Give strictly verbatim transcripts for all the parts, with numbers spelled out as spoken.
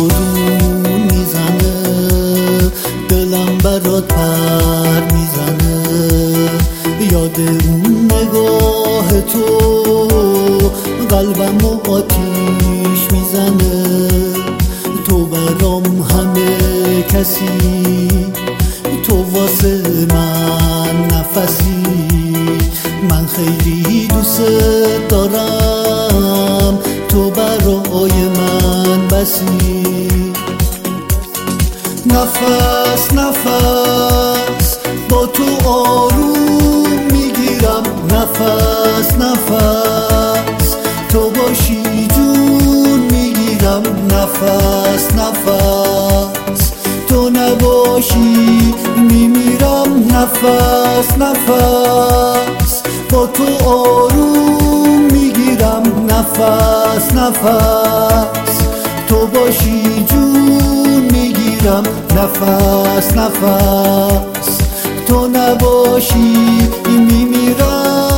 بارون میزنه، دلم برات پر میزنه. یاد اون نگاه تو قلبم آتیش میزنه. تو برام همه کسی، تو واسه من نفسی. من خیلی دوست دارم، تو برای من بسی. نفس نفس با تو آروم میگیرم، نفس نفس تو باشی جون میگیرم. نفس نفس تو نباشی میمیرم. نفس نفس با تو آروم میگیرم. نفس نفس تو باشی جون میگیرم. نفس نفس تو نباشی میمیرم.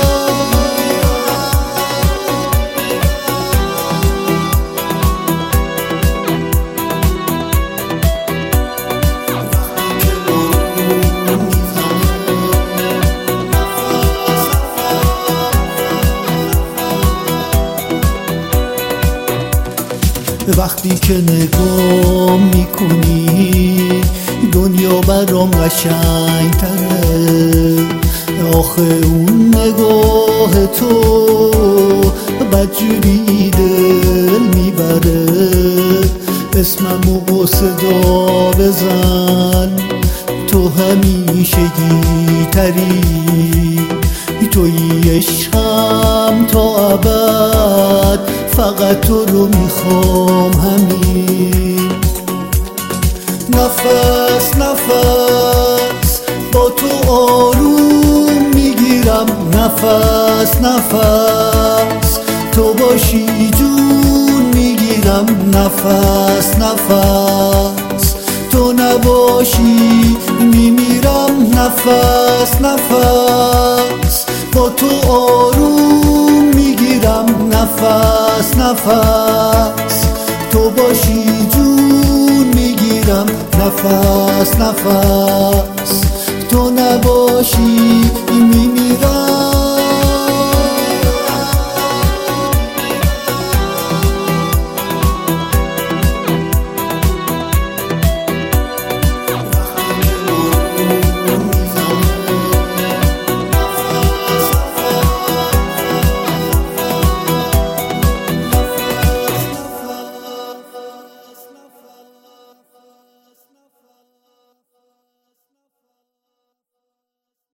وقتی که نگاه میکنی دنیا برام قشنگ تره. آخه اون نگاه تو بدجوری دل میبره. اسممو صدا بزن، تو همیشگی تری. توی عشقم تا ابد، فقط تو رو میخوام همین. نفس نفس با تو آروم میگیرم. نفس نفس تو باشی جون میگیرم. نفس نفس تو نباشی میمیرم. نفس نفس با تو آروم میگیرم. نفس نفس تو باشی جون میگیرم. نفس نفس تو نباشی